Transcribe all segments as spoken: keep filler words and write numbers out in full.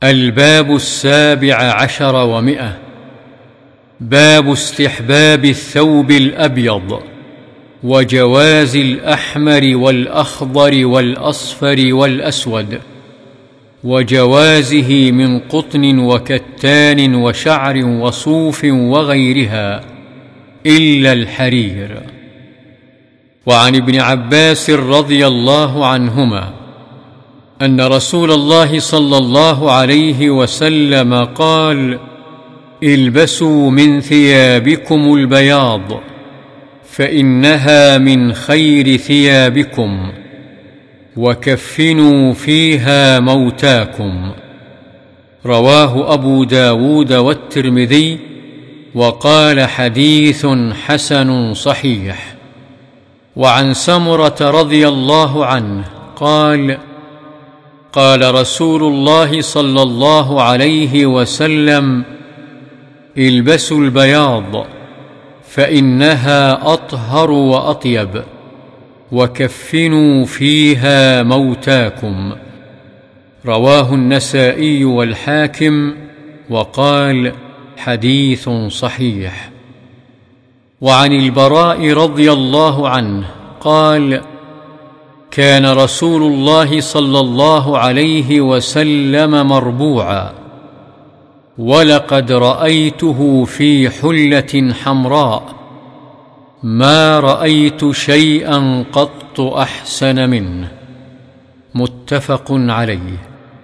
الباب السابع عشر ومئة. باب استحباب الثوب الأبيض وجواز الأحمر والأخضر والأصفر والأسود، وجوازه من قطن وكتان وشعر وصوف وغيرها إلا الحرير. وعن ابن عباس رضي الله عنهما أن رسول الله صلى الله عليه وسلم قال: البسوا من ثيابكم البياض فإنها من خير ثيابكم، وكفنوا فيها موتاكم. رواه أبو داود والترمذي، وقال: حديث حسن صحيح. وعن سمرة رضي الله عنه قال: قال رسول الله صلى الله عليه وسلم: البسوا البياض فإنها أطهر وأطيب، وكفنوا فيها موتاكم. رواه النسائي والحاكم، وقال: حديث صحيح. وعن البراء رضي الله عنه قال: كان رسول الله صلى الله عليه وسلم مربوعا، ولقد رأيته في حلة حمراء ما رأيت شيئا قط أحسن منه. متفق عليه.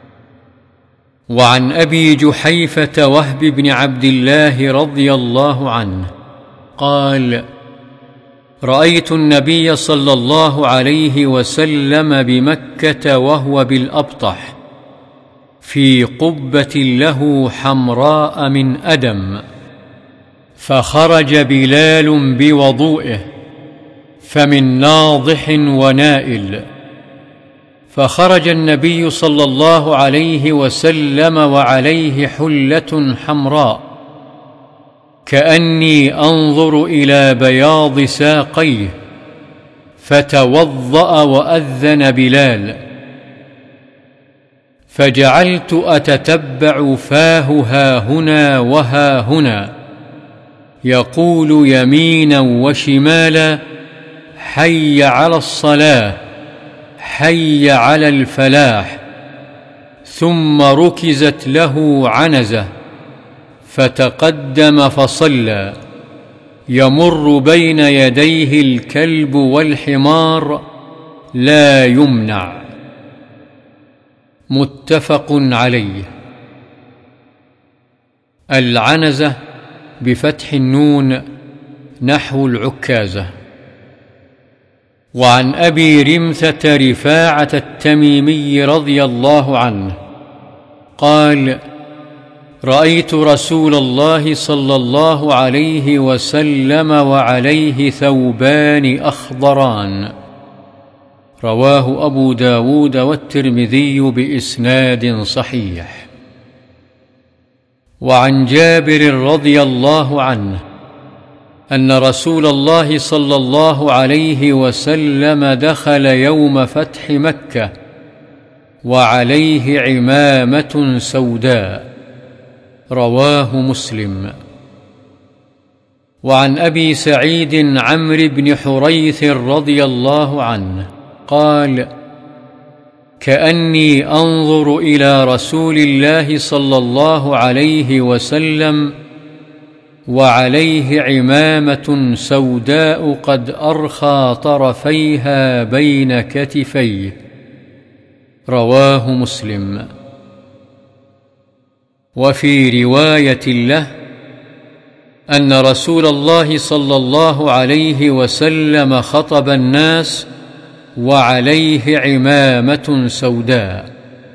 وعن أبي جحيفة وهب بن عبد الله رضي الله عنه قال: رأيت النبي صلى الله عليه وسلم بمكة وهو بالأبطح في قبة له حمراء من أدم، فخرج بلال بوضوئه فمن ناضح ونائل، فخرج النبي صلى الله عليه وسلم وعليه حلة حمراء كأني أنظر إلى بياض ساقيه، فتوضأ وأذن بلال، فجعلت أتتبع فاه هاهنا وهاهنا يقول يمينا وشمالا: حي على الصلاة، حي على الفلاح. ثم ركزت له عنزة فتقدم فصلى، يمر بين يديه الكلب والحمار لا يمنع. متفق عليه. العنزة بفتح النون نحو العكازة. وعن أبي رمثة رفاعة التميمي رضي الله عنه قال: رأيت رسول الله صلى الله عليه وسلم وعليه ثوبان أخضران. رواه أبو داود والترمذي بإسناد صحيح. وعن جابر رضي الله عنه أن رسول الله صلى الله عليه وسلم دخل يوم فتح مكة وعليه عمامة سوداء. رواه مسلم. وعن أبي سعيد عمرو بن حريث رضي الله عنه قال: كأني أنظر إلى رسول الله صلى الله عليه وسلم وعليه عمامة سوداء قد أرخى طرفيها بين كتفيه. رواه مسلم. وفي رواية له أن رسول الله صلى الله عليه وسلم خطب الناس وعليه عمامة سوداء.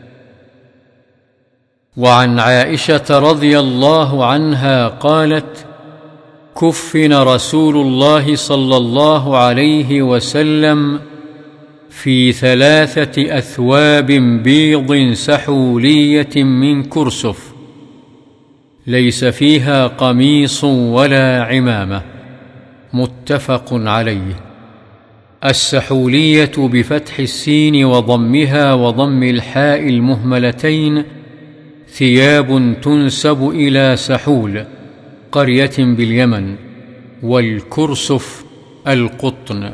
وعن عائشة رضي الله عنها قالت: كفن رسول الله صلى الله عليه وسلم في ثلاثة أثواب بيض سحولية من كرسف، ليس فيها قميص ولا عمامة. متفق عليه. السحولية بفتح السين وضمها وضم الحاء المهملتين ثياب تنسب إلى سحول قرية باليمن، والكرسف القطن.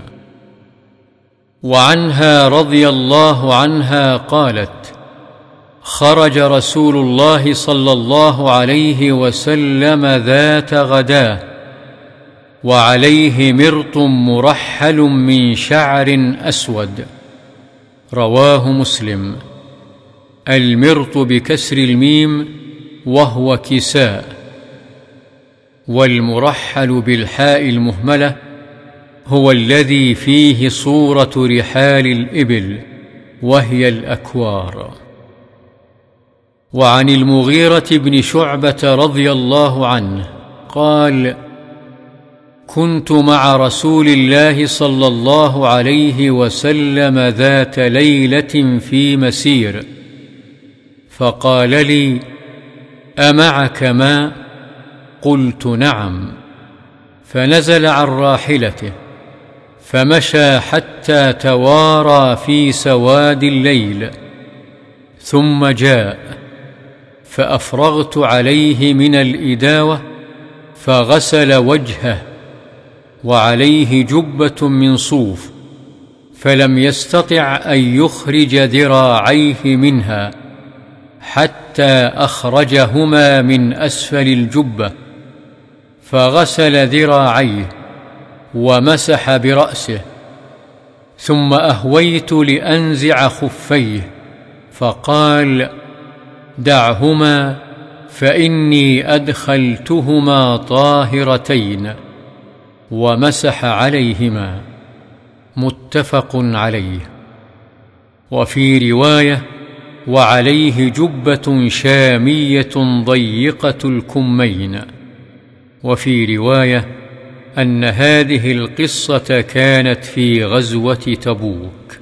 وعنها رضي الله عنها قالت: خرج رسول الله صلى الله عليه وسلم ذات غداه وعليه مرط مرحل من شعر أسود. رواه مسلم. المرط بكسر الميم وهو كساء، والمرحل بالحاء المهملة هو الذي فيه صورة رحال الإبل وهي الأكوار. وعن المغيرة بن شعبة رضي الله عنه قال: كنت مع رسول الله صلى الله عليه وسلم ذات ليلة في مسير، فقال لي: أمعك ماء؟ قلت: نعم. فنزل عن راحلته فمشى حتى توارى في سواد الليل، ثم جاء فأفرغت عليه من الإداوة فغسل وجهه، وعليه جبة من صوف، فلم يستطع أن يخرج ذراعيه منها حتى أخرجهما من أسفل الجبة، فغسل ذراعيه ومسح برأسه، ثم أهويت لأنزع خفيه فقال: دعهما فإني أدخلتهما طاهرتين، ومسح عليهما. متفق عليه. وفي رواية: وعليه جبة شامية ضيقة الكمين. وفي رواية أن هذه القصة كانت في غزوة تبوك.